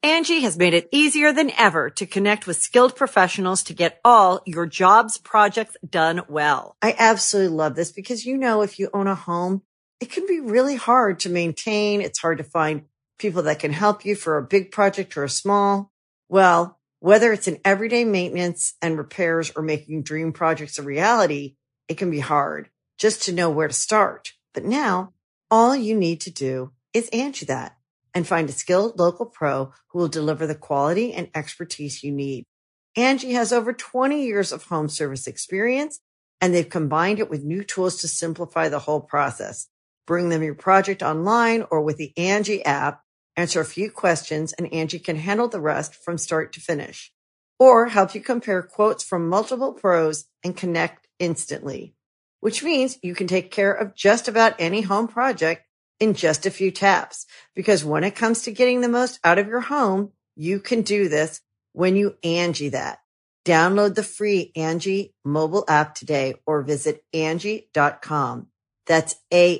Angie has made it easier than ever to connect with skilled professionals to get all your jobs projects done well. I absolutely love this because, if you own a home, it can be really hard to maintain. It's hard to find people that can help you for a big project or a small. Well, whether it's in everyday maintenance and repairs or making dream projects a reality, it can be hard just to know where to start. But now all you need to do is Angie that and find a skilled local pro who will deliver the quality and expertise you need. Angie has over 20 years of home service experience, and they've combined it with new tools to simplify the whole process. Bring them your project online or with the Angie app, answer a few questions, and Angie can handle the rest from start to finish. Or help you compare quotes from multiple pros and connect instantly, which means you can take care of just about any home project in just a few taps. Because when it comes to getting the most out of your home, you can do this when you Angie that. Download the free Angie mobile app today or visit Angie.com. That's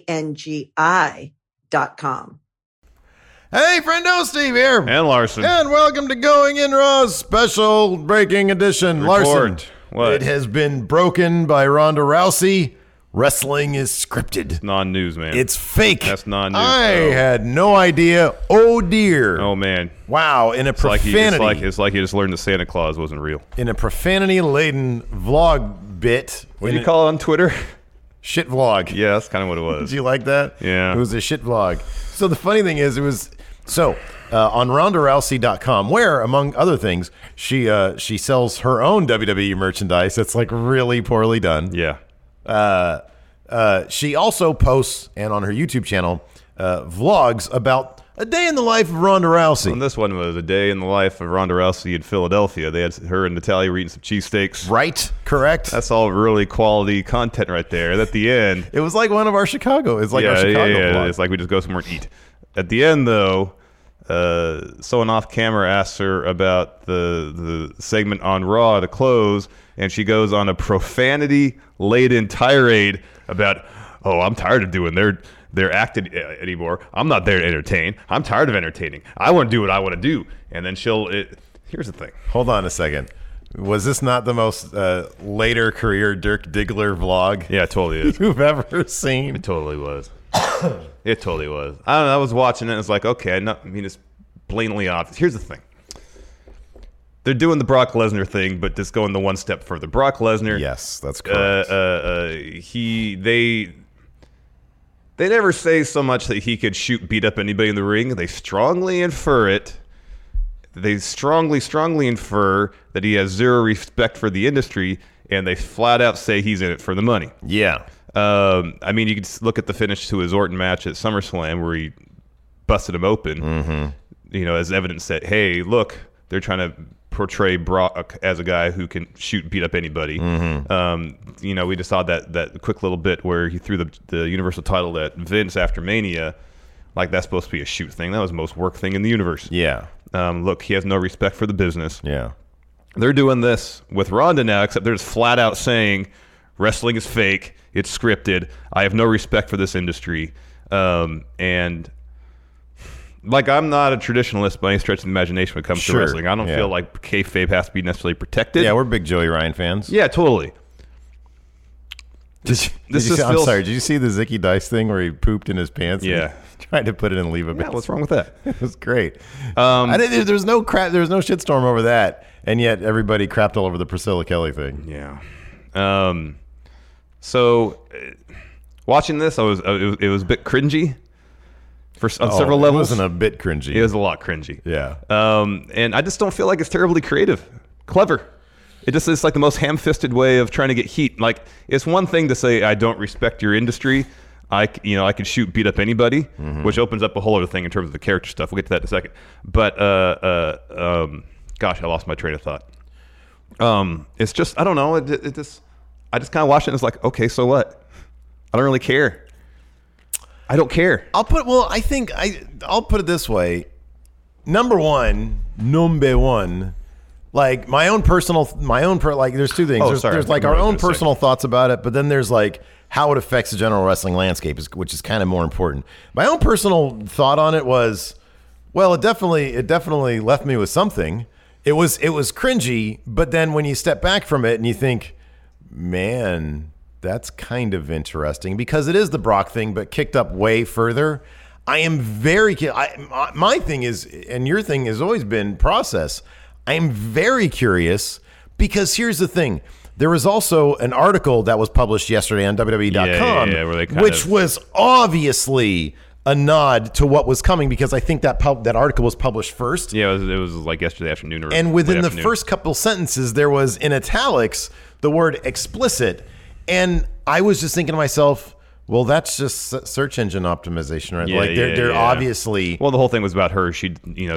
ANGI.com. Hey, friendo, Steve here. And Larson. And welcome to Going In Raw's special breaking edition. Report. Larson, what? It has been broken by Ronda Rousey. Wrestling is scripted. Non-news, man. It's fake. That's non-news. I had no idea. Oh, dear. Oh, man. Wow. In a profanity. It's like you just learned that Santa Claus wasn't real. In a profanity-laden vlog bit. What do you call it on Twitter? Shit vlog. Yeah, that's kind of what it was. Did you like that? Yeah. It was a shit vlog. So the funny thing is, on RondaRousey.com, where, among other things, she sells her own WWE merchandise that's like really poorly done. Yeah. She also posts, and on her YouTube channel, vlogs about a day in the life of Ronda Rousey. And this one was a day in the life of Ronda Rousey in Philadelphia. They had her and Natalia eating some cheesesteaks. Right, correct. That's all really quality content right there. And at the end, it was like one of our Chicago. It's like our Chicago vlog. It's like we just go somewhere and eat. At the end, though, someone off camera asks her about the segment on Raw to close, and she goes on a profanity-laden tirade about, I'm tired of doing their acting anymore. I'm not there to entertain. I'm tired of entertaining. I want to do what I want to do. And then here's the thing. Hold on a second. Was this not the most later career Dirk Diggler vlog? Yeah, it totally is. You've ever seen? It totally was. It totally was. I don't know. I was watching it and it's like, okay, it's blatantly obvious. Here's the thing. They're doing the Brock Lesnar thing, but just going the one step further. Brock Lesnar. Yes, that's correct. They never say so much that he could beat up anybody in the ring. They strongly infer it. They strongly infer that he has zero respect for the industry, and they flat out say he's in it for the money. Yeah. You can look at the finish to his Orton match at SummerSlam where he busted him open, as evidence that, hey, look, they're trying to portray Brock as a guy who can beat up anybody. We just saw that quick little bit where he threw the Universal title at Vince after Mania. Like, that's supposed to be a shoot thing. That was the most work thing in the universe. Yeah. Look, he has no respect for the business. Yeah. They're doing this with Ronda now, except they're just flat out saying wrestling is fake. It's scripted. I have no respect for this industry. And like, I'm not a traditionalist by any stretch of the imagination when it comes to wrestling. I don't feel like kayfabe has to be necessarily protected. Yeah, we're big Joey Ryan fans. Yeah, totally. I'm sorry. Did you see the Zicky Dice thing where he pooped in his pants? Yeah. Tried to put it in Leva Bates. Yeah, what's wrong with that? It was great. There's no shitstorm over that, and yet everybody crapped all over the Priscilla Kelly thing. Yeah. So watching this, it was a bit cringy on several levels. It wasn't a bit cringy. It was a lot cringy. Yeah. And I just don't feel like it's terribly clever. It's like the most ham-fisted way of trying to get heat. Like, it's one thing to say, I don't respect your industry. I can beat up anybody, which opens up a whole other thing in terms of the character stuff. We'll get to that in a second. But, gosh, I lost my train of thought. It's just, I don't know. I just kind of watched it and it's like, okay, so what? I don't really care. I don't care. I'll put it this way. Number one, like there's two things. There's like our own personal thoughts about it, but then there's like how it affects the general wrestling landscape, which is kind of more important. My own personal thought on it was, Well, it definitely left me with something. It was cringy, but then when you step back from it and you think, man, that's kind of interesting because it is the Brock thing, but kicked up way further. I am very my thing is, and your thing has always been process. I am very curious because here's the thing. There was also an article that was published yesterday on WWE.com, which was obviously a nod to what was coming because I think that article was published first. Yeah, it was like yesterday afternoon. And within the first couple sentences, there was in italics the word explicit. And I was just thinking to myself, well, that's just search engine optimization, right? They're obviously. Well, the whole thing was about her. She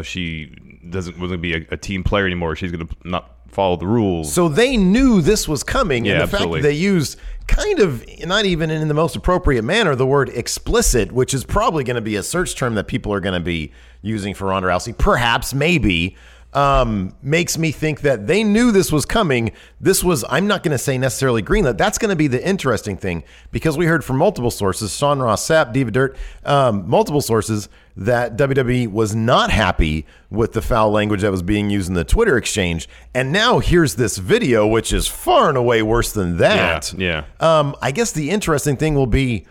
wasn't going to be a team player anymore. She's going to not follow the rules. So they knew this was coming. And the absolutely. fact that they used kind of, not even in the most appropriate manner, the word explicit, which is probably going to be a search term that people are going to be using for Ronda Rousey, perhaps, maybe, makes me think that they knew this was coming. This was, I'm not going to say necessarily greenlit. That's going to be the interesting thing because we heard from multiple sources, Sean Ross Sapp, Diva Dirt, multiple sources that WWE was not happy with the foul language that was being used in the Twitter exchange. And now here's this video, which is far and away worse than that. Yeah. I guess the interesting thing will be,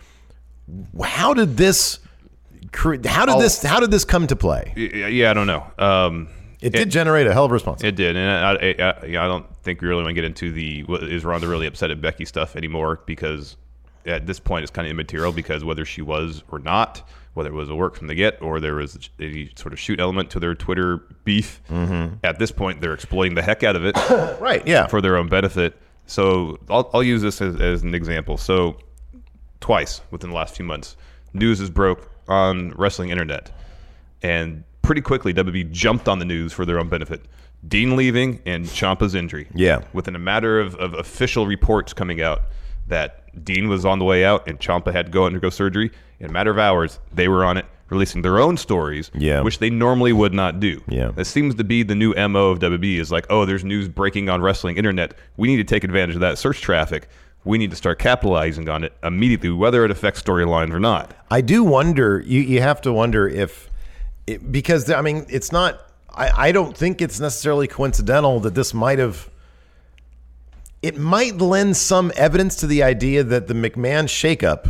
how did this come to play? Yeah, I don't know. It did generate a hell of a response. It did, and I don't think we really want to get into is Ronda really upset at Becky stuff anymore because at this point it's kind of immaterial because whether she was or not, whether it was a work from the get or there was any sort of shoot element to their Twitter beef, at this point they're exploiting the heck out of it, right? Yeah, for their own benefit. So I'll use this as an example. So twice within the last few months, news is broke on wrestling internet, and pretty quickly, WWE jumped on the news for their own benefit. Dean leaving and Ciampa's injury. Yeah. Within a matter of official reports coming out that Dean was on the way out and Ciampa had to go undergo surgery, in a matter of hours, they were on it, releasing their own stories, which they normally would not do. Yeah. That seems to be the new MO of WWE is like, oh, there's news breaking on wrestling internet. We need to take advantage of that search traffic. We need to start capitalizing on it immediately, whether it affects storylines or not. I do wonder, you have to wonder if, because I mean, it's not. I don't think it's necessarily coincidental that this might have. It might lend some evidence to the idea that the McMahon shakeup,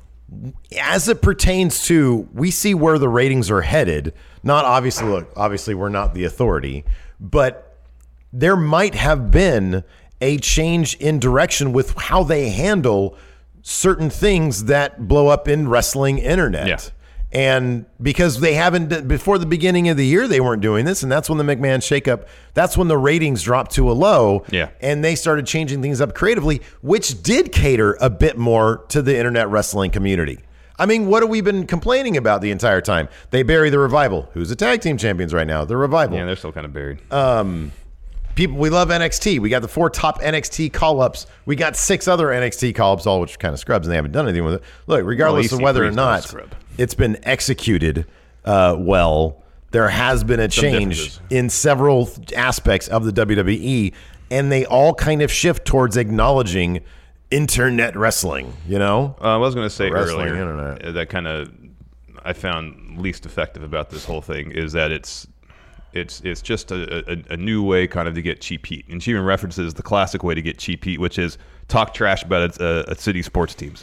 as it pertains to, we see where the ratings are headed. Not obviously. Look, obviously, we're not the authority, but there might have been a change in direction with how they handle certain things that blow up in wrestling internet. Yeah. And because they haven't, before the beginning of the year, they weren't doing this. And that's when the McMahon shakeup, that's when the ratings dropped to a low. Yeah. And they started changing things up creatively, which did cater a bit more to the internet wrestling community. I mean, what have we been complaining about the entire time? They bury the Revival. Who's the tag team champions right now? The Revival. Yeah, they're still kind of buried. People, we love NXT. We got the 4 top NXT call-ups. We got 6 other NXT call-ups, all which are kind of scrubs, and they haven't done anything with it. Look, regardless of whether or not it's been executed well, there has been a change in several aspects of the WWE, and they all kind of shift towards acknowledging internet wrestling, you know? I was going to say Wrestling earlier internet. that kind of I found least effective about this whole thing is that it's just a new way kind of to get cheap heat. And she even references the classic way to get cheap heat, which is talk trash about city sports teams.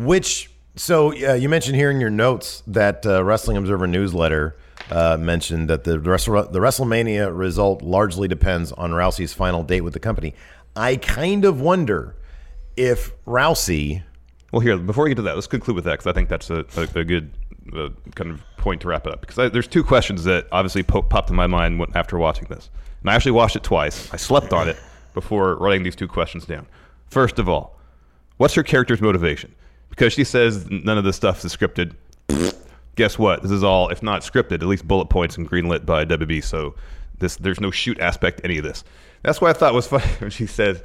So you mentioned here in your notes that Wrestling Observer newsletter mentioned that the WrestleMania result largely depends on Rousey's final date with the company. I kind of wonder if Rousey... Well, here, before we get to that, let's conclude with that because I think that's a good kind of point to wrap it up. Because there's 2 questions that obviously popped in my mind after watching this. And I actually watched it twice. I slept on it before writing these 2 questions down. First of all, what's her character's motivation? Because she says none of this stuff is scripted. Guess what? This is all, if not scripted, at least bullet points and greenlit by WB. So there's no shoot aspect to any of this. That's what I thought was funny when she said,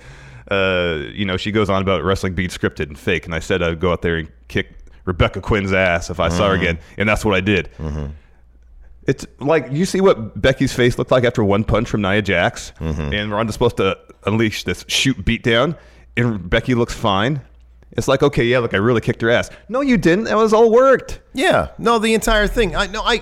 she goes on about wrestling being scripted and fake. And I said I'd go out there and kick Rebecca Quinn's ass if I saw her again. And that's what I did. Mm-hmm. It's like, you see what Becky's face looked like after one punch from Nia Jax? Mm-hmm. And Ronda's supposed to unleash this shoot beatdown. And Becky looks fine. It's like, okay, yeah, look, I really kicked her ass. No, you didn't. That was all worked. Yeah. No, the entire thing.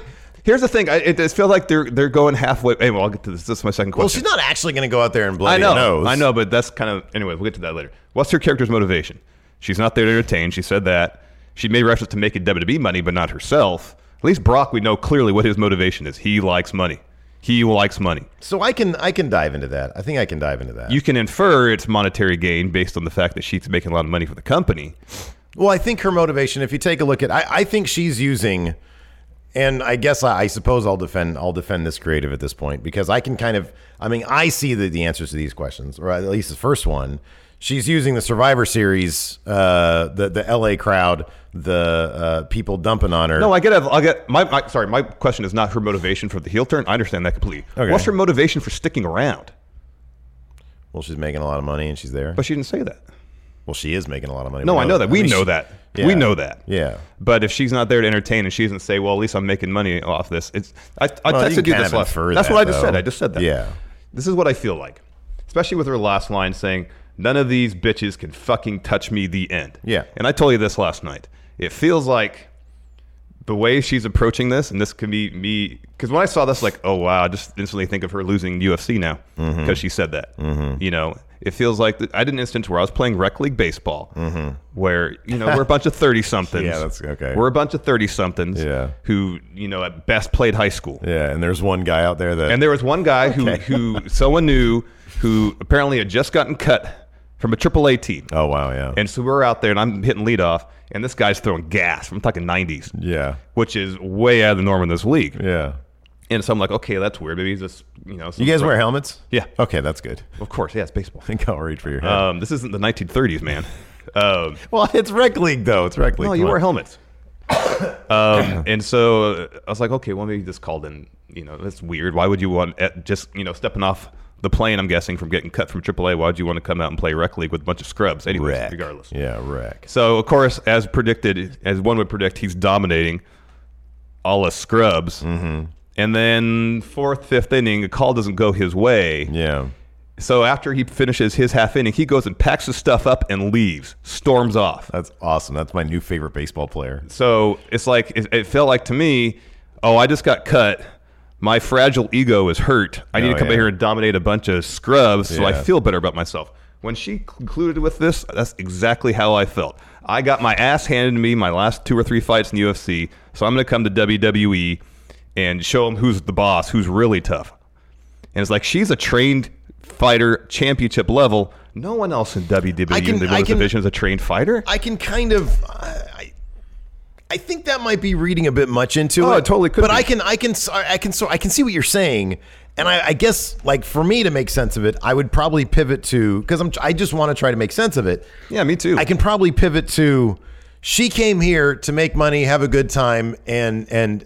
Here's the thing. It feels like they're going halfway. Hey, well, I'll get to this. This is my second question. Well, she's not actually going to go out there and bloody nose. I know, but that's kind of... Anyway, we'll get to that later. What's her character's motivation? She's not there to entertain. She said that. She made reference to making WWE money, but not herself. At least Brock, we know clearly what his motivation is. He likes money. He likes money. So I can dive into that. I think I can dive into that. You can infer it's monetary gain based on the fact that she's making a lot of money for the company. Well, I think her motivation, if you take a look at, I think she's using, and I guess I suppose I'll defend this creative at this point, because I can I see the answers to these questions, or at least the first one. She's using the Survivor Series, the LA crowd, the people dumping on her. No, I get my question is not her motivation for the heel turn. I understand that completely. Okay. What's her motivation for sticking around? Well, she's making a lot of money and she's there. But she didn't say that. Well, she is making a lot of money. No, I know that. We know that. Yeah. We know that. Yeah. But if she's not there to entertain and she doesn't say, well, at least I'm making money off this. I texted you this last. That's what I just said. I just said that. Yeah. This is what I feel like. Especially with her last line saying, none of these bitches can fucking touch me, the end. Yeah. And I told you this last night. It feels like the way she's approaching this, and this can be me, because when I saw this, like, oh, wow, I just instantly think of her losing UFC now because she said that. Mm-hmm. You know, it feels like I did an instance where I was playing rec league baseball where, you know, we're a bunch of 30-somethings. Yeah, that's okay. We're a bunch of 30-somethings who, you know, at best played high school. Yeah, and there's one guy out there that... And there was one guy who someone knew who apparently had just gotten cut from a AAA team. Oh, wow, yeah. And so we're out there, and I'm hitting leadoff, and this guy's throwing gas. I'm talking 90s. Yeah. Which is way out of the norm in this league. Yeah. And so I'm like, okay, that's weird. Maybe he's just, you know. You guys wear helmets? Yeah. Okay, that's good. Of course, yeah, it's baseball. I think I'll reach for your head. This isn't the 1930s, man. Well, it's rec league, though. It's rec league. No, you wear helmets. And so I was like, okay, well, maybe this called in, you know, that's weird. Why would you want, just, you know, stepping off the plane, I'm guessing, from getting cut from AAA, why would you want to come out and play rec league with a bunch of scrubs? Anyways, regardless. Yeah, rec. So, of course, as predicted, as one would predict, he's dominating all the scrubs. Mm-hmm. And then fourth, fifth inning, a call doesn't go his way. Yeah. So after he finishes his half inning, he goes and packs his stuff up and leaves, storms off. That's awesome. That's my new favorite baseball player. So it's like, it felt like to me, oh, I just got cut. My fragile ego is hurt. I need to come in here and dominate a bunch of scrubs so I feel better about myself. When she concluded with this, that's exactly how I felt. I got my ass handed to me my last 2 or 3 fights in the UFC, so I'm going to come to WWE and show them who's the boss, who's really tough. And it's like, she's a trained fighter, championship level. No one else in WWE in the women's division is a trained fighter. I can kind of... I think that might be reading a bit much into it. Oh, it totally could. But be. I can see what you're saying, and I guess, like, for me to make sense of it, I would probably pivot to, because I just want to try to make sense of it. Yeah, me too. I can probably pivot to, she came here to make money, have a good time, and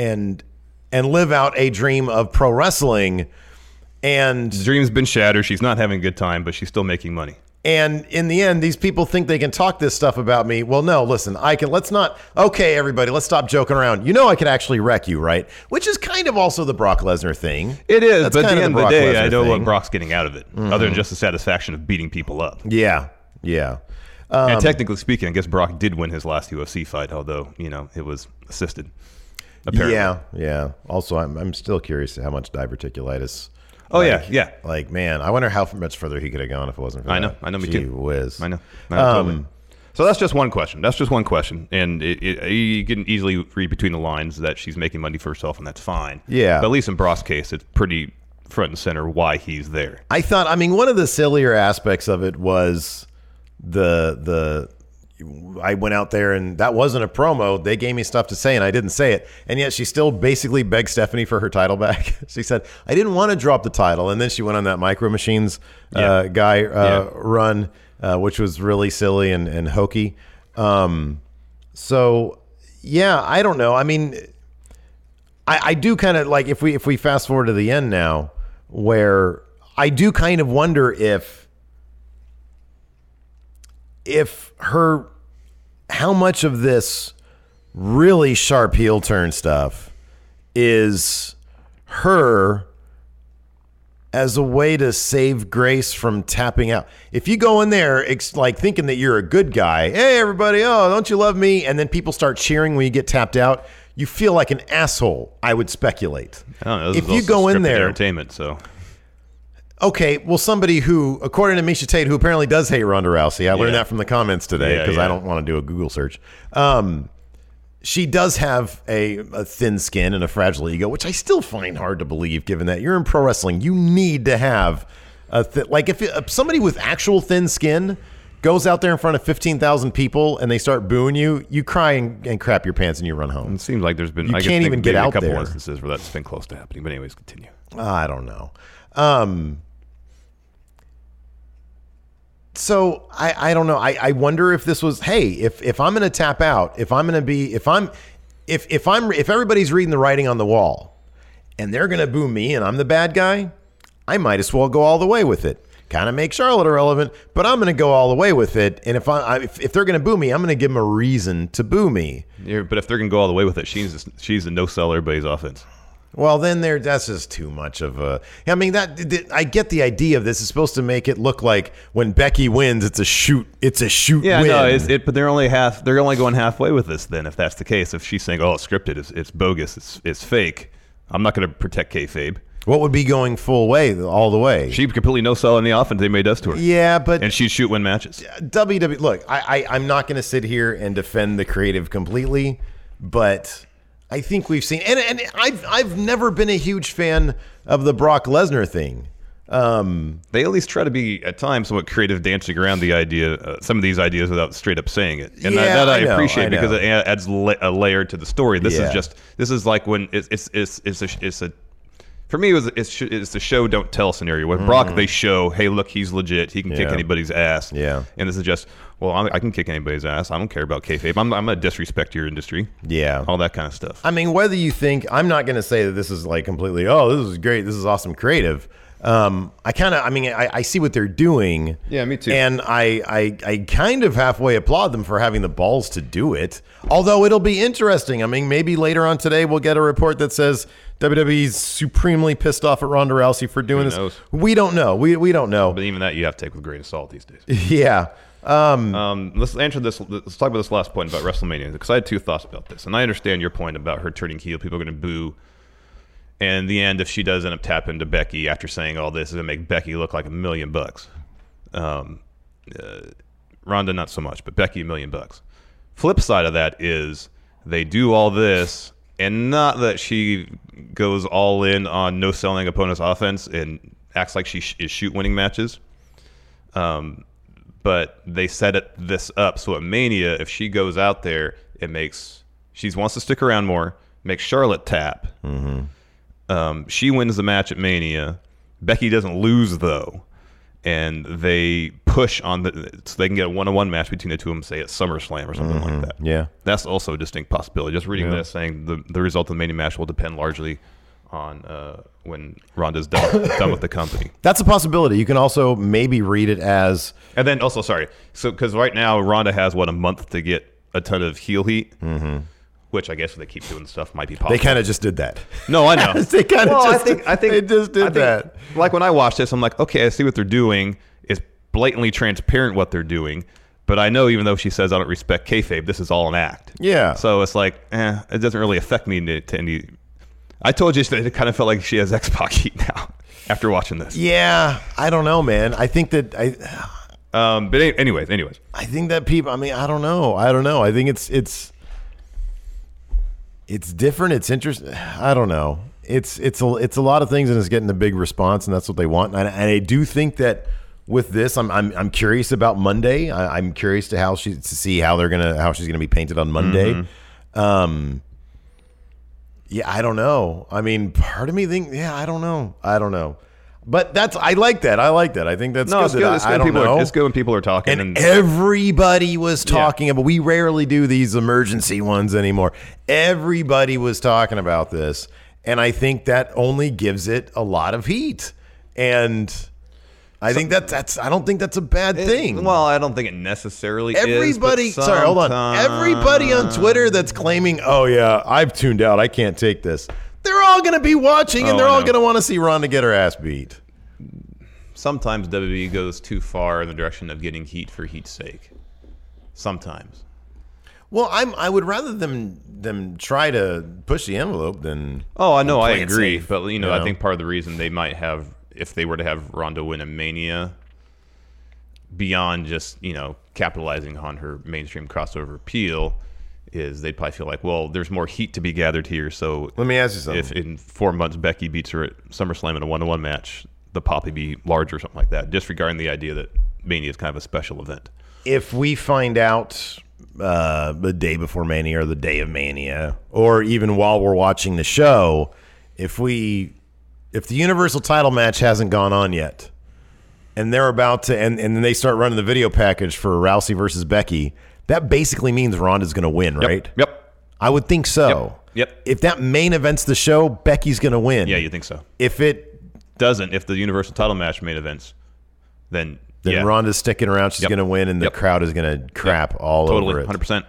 live out a dream of pro wrestling. And the dream's been shattered. She's not having a good time, but she's still making money. And in the end, these people think they can talk this stuff about me. Well, no, listen, okay, everybody, let's stop joking around. You know I could actually wreck you, right? Which is kind of also the Brock Lesnar thing. It is, but at the end of the day, I know what Brock's getting out of it, other than just the satisfaction of beating people up. Yeah, yeah. And technically speaking, I guess Brock did win his last UFC fight, although, you know, it was assisted, apparently. Yeah. Also, I'm still curious how much diverticulitis... Oh, yeah. Like, man, I wonder how much further he could have gone if it wasn't for that. I know, me Gee too. Whiz. I know. Totally. So that's just one question. And you can easily read between the lines that she's making money for herself, and that's fine. Yeah. But at least in Brock's case, it's pretty front and center why he's there. One of the sillier aspects of it was I went out there and that wasn't a promo. They gave me stuff to say and I didn't say it. And yet she still basically begged Stephanie for her title back. She said, I didn't want to drop the title. And then she went on that Micro Machines run, which was really silly and hokey. So, yeah, I don't know. I mean, I do kind of like, if we fast forward to the end now, where I do kind of wonder if how much of this really sharp heel turn stuff is her as a way to save Grace from tapping out. If you go in there like thinking that you're a good guy, hey everybody, oh, don't you love me? And then people start cheering when you get tapped out. you feel like an asshole. I would speculate. I don't know. This If is you also go in scripted there, entertainment, so okay, well, somebody who, according to Misha Tate, who apparently does hate Ronda Rousey, I learned that from the comments today because I don't want to do a Google search. She does have a thin skin and a fragile ego, which I still find hard to believe, given that you're in pro wrestling. You need to have if somebody with actual thin skin goes out there in front of 15,000 people and they start booing you, you cry and crap your pants and you run home. it seems like there's been You can't even get out a couple there. instances where that's been close to happening. But anyways, continue. I don't know. So I don't know. I wonder if this was, hey, if I'm going to tap out, if everybody's reading the writing on the wall and they're going to boo me and I'm the bad guy, I might as well go all the way with it. Kind of make Charlotte irrelevant, but I'm going to go all the way with it. And if they're going to boo me, I'm going to give them a reason to boo me. Yeah, but if they're going to go all the way with it, she's the no-sell everybody's offense. Well, then that's just too much of a. I mean, I get the idea of this. It's supposed to make it look like when Becky wins, it's a shoot. It's a shoot. Yeah, win. no, but they're only going halfway with this. Then, if that's the case, if she's saying, "Oh, it's scripted, it's bogus, it's fake," I'm not going to protect kayfabe. What would be going full way, all the way? She completely no sell in the offense they made us to her. Yeah, but and she'd shoot win matches. WWE. Look, I'm not going to sit here and defend the creative completely, but I think we've seen, and I've never been a huge fan of the Brock Lesnar thing. They at least try to be at times somewhat creative, dancing around the idea, some of these ideas without straight up saying it, and that I appreciate because it adds a layer to the story. This is like when it's a. For me, it's the show don't tell scenario. With Brock, they show, hey, look, he's legit. He can kick anybody's ass. Yeah. And this is just, well, I can kick anybody's ass. I don't care about kayfabe. I'm going to disrespect your industry. Yeah. All that kind of stuff. I mean, whether you think, I'm not going to say that this is like completely, oh, this is great, this is awesome creative. I see what they're doing. Yeah, me too. And I kind of halfway applaud them for having the balls to do it. Although it'll be interesting. I mean, maybe later on today we'll get a report that says WWE's supremely pissed off at Ronda Rousey for doing this. Knows? We don't know. We don't know. But even that you have to take with a grain of salt these days. Yeah. Let's answer this. Let's talk about this last point about WrestleMania, because I had two thoughts about this, and I understand your point about her turning heel. People are going to boo. And in the end, if she does end up tapping to Becky after saying all this, it's going to make Becky look like $1 million. Ronda, not so much, but Becky, $1 million. Flip side of that is they do all this, and not that she goes all in on no selling opponent's offense and acts like she is shoot winning matches. But they set this up so at Mania, if she goes out there, she wants to stick around more, makes Charlotte tap. Mm-hmm. She wins the match at Mania. Becky doesn't lose, though. And they push on so they can get a one-on-one match between the two of them, say at SummerSlam or something like that. Yeah. That's also a distinct possibility. Just reading this saying the result of the Mania match will depend largely on when Ronda's done with the company. That's a possibility. You can also maybe read it as... And then also, sorry, so because right now Ronda has, a month to get a ton of heel heat. Mm-hmm. Which I guess if they keep doing stuff might be possible. They kind of just did that. No, I know. They kind of I think they just did that. Like when I watched this, I'm like, okay, I see what they're doing. It's blatantly transparent what they're doing. But I know even though she says I don't respect kayfabe, this is all an act. Yeah. So it's like, it doesn't really affect me to any. I told you that it kind of felt like she has X-Pac heat now after watching this. Yeah, I don't know, man. I think that But anyways. I think that people. I mean, I don't know. I think it's different. It's interesting. I don't know. It's a lot of things, and it's getting a big response, and that's what they want. And I do think that with this, I'm curious about Monday. I'm curious to see how she's gonna be painted on Monday. Mm-hmm. Yeah, I don't know. I mean, part of me think, I don't know. But I like that. I think that's good. It's good. I don't know. It's good when people are talking. And everybody was talking about. We rarely do these emergency ones anymore. Everybody was talking about this, and I think that only gives it a lot of heat. And I think that's. I don't think that's a bad thing. Well, I don't think it necessarily everybody, is. Sorry, hold on. Everybody on Twitter that's claiming, "Oh yeah, I've tuned out. I can't take this." They're all going to be watching, and they're all going to want to see Ronda get her ass beat. Sometimes WWE goes too far in the direction of getting heat for heat's sake. Sometimes. Well, I would rather them try to push the envelope than. Oh, I know, I play it agree, safe, but I think part of the reason they might have, if they were to have Ronda win a Mania, beyond just capitalizing on her mainstream crossover appeal, is they'd probably feel like, well, there's more heat to be gathered here. So let me ask you something: if in 4 months Becky beats her at SummerSlam in a 1-to-1 match, the pop would be larger or something like that. Disregarding the idea that Mania is kind of a special event. If we find out the day before Mania or the day of Mania, or even while we're watching the show, if the Universal title match hasn't gone on yet, and they're about to, and then they start running the video package for Rousey versus Becky, that basically means Ronda's going to win, right? Yep. I would think so. Yep. If that main events the show, Becky's going to win. Yeah, you think so. If it doesn't, if the Universal title match main events, then Ronda's sticking around. She's going to win, and the crowd is going to crap all over it. 100%.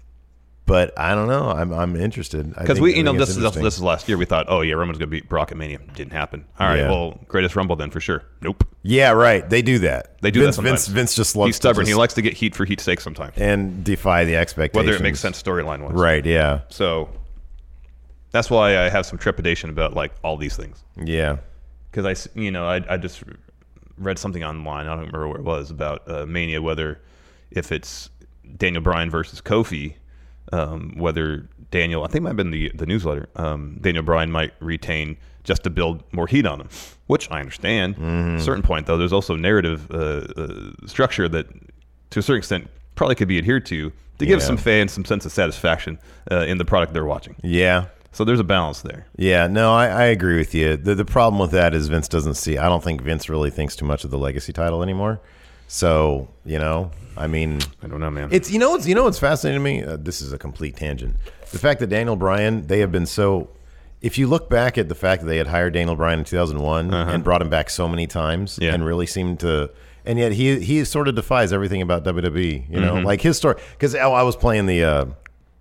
But I don't know. I'm interested because this is last year. We thought, oh yeah, Roman's going to beat Brock at Mania. Didn't happen. All right, well, greatest Rumble then for sure. Nope. Yeah, right. They do that. They do that sometimes. Vince just loves. He's stubborn. He likes to get heat for heat's sake sometimes, and defy the expectations, whether it makes sense storyline wise. Right. Yeah. So that's why I have some trepidation about all these things. Yeah. Because I just read something online. I don't remember where it was about Mania, whether if it's Daniel Bryan versus Kofi. Whether Daniel, I think it might have been the newsletter, Daniel Bryan might retain just to build more heat on him, which I understand. Mm-hmm. At a certain point, though, there's also narrative structure that, to a certain extent, probably could be adhered to give some fans some sense of satisfaction in the product they're watching. Yeah. So there's a balance there. Yeah, no, I agree with you. The problem with that is Vince doesn't see. I don't think Vince really thinks too much of the legacy title anymore. So, I mean, I don't know, man. It's what's fascinating to me. This is a complete tangent. The fact that Daniel Bryan, they have been so. If you look back at the fact that they had hired Daniel Bryan in 2001 and brought him back so many times, and really seemed to, and yet he sort of defies everything about WWE. Like his story. Because I was playing the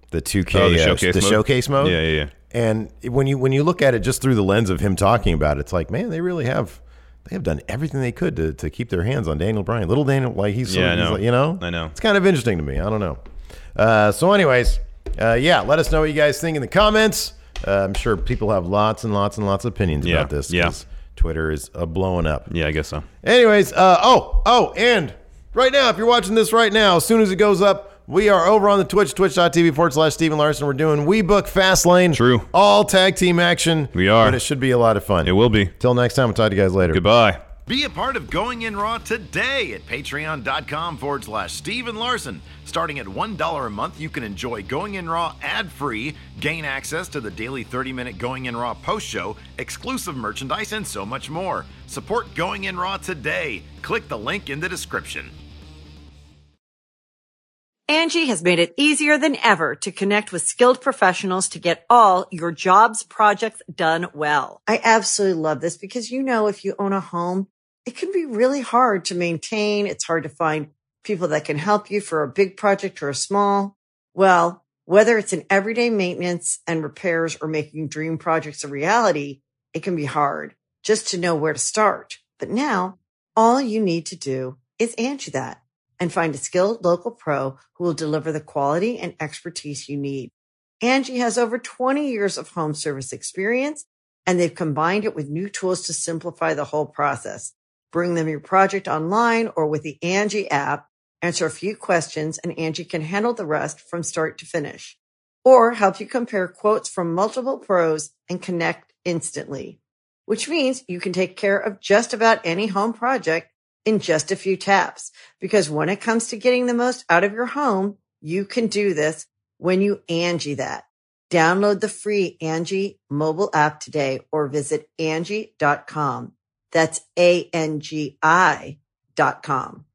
2K showcase mode. Yeah. And when you look at it just through the lens of him talking about it, it's like, man, they really have. They have done everything they could to keep their hands on Daniel Bryan. Little Daniel, he's I know. I know. It's kind of interesting to me. I don't know. So anyways, let us know what you guys think in the comments. I'm sure people have lots and lots and lots of opinions about this. Yeah. Twitter is blowing up. Yeah, I guess so. Anyways, and right now, if you're watching this right now, as soon as it goes up, we are over on the twitch.tv/Steven Larson. We're doing We Book Fastlane. True. All tag team action. We are. But it should be a lot of fun. It will be. Till next time, we'll talk to you guys later. Goodbye. Be a part of Going In Raw today at patreon.com/Steven Larson. Starting at $1 a month, you can enjoy Going In Raw ad-free, gain access to the daily 30-minute Going In Raw post-show, exclusive merchandise, and so much more. Support Going In Raw today. Click the link in the description. Angie has made it easier than ever to connect with skilled professionals to get all your jobs projects done well. I absolutely love this because, if you own a home, it can be really hard to maintain. It's hard to find people that can help you for a big project or a small. Well, whether it's in everyday maintenance and repairs or making dream projects a reality, it can be hard just to know where to start. But now all you need to do is Angie that and find a skilled local pro who will deliver the quality and expertise you need. Angie has over 20 years of home service experience, and they've combined it with new tools to simplify the whole process. Bring them your project online or with the Angie app, answer a few questions, and Angie can handle the rest from start to finish. Or help you compare quotes from multiple pros and connect instantly. Which means you can take care of just about any home project in just a few taps. Because when it comes to getting the most out of your home, you can do this when you Angie that. Download the free Angie mobile app today or visit Angie.com. That's ANGI.com.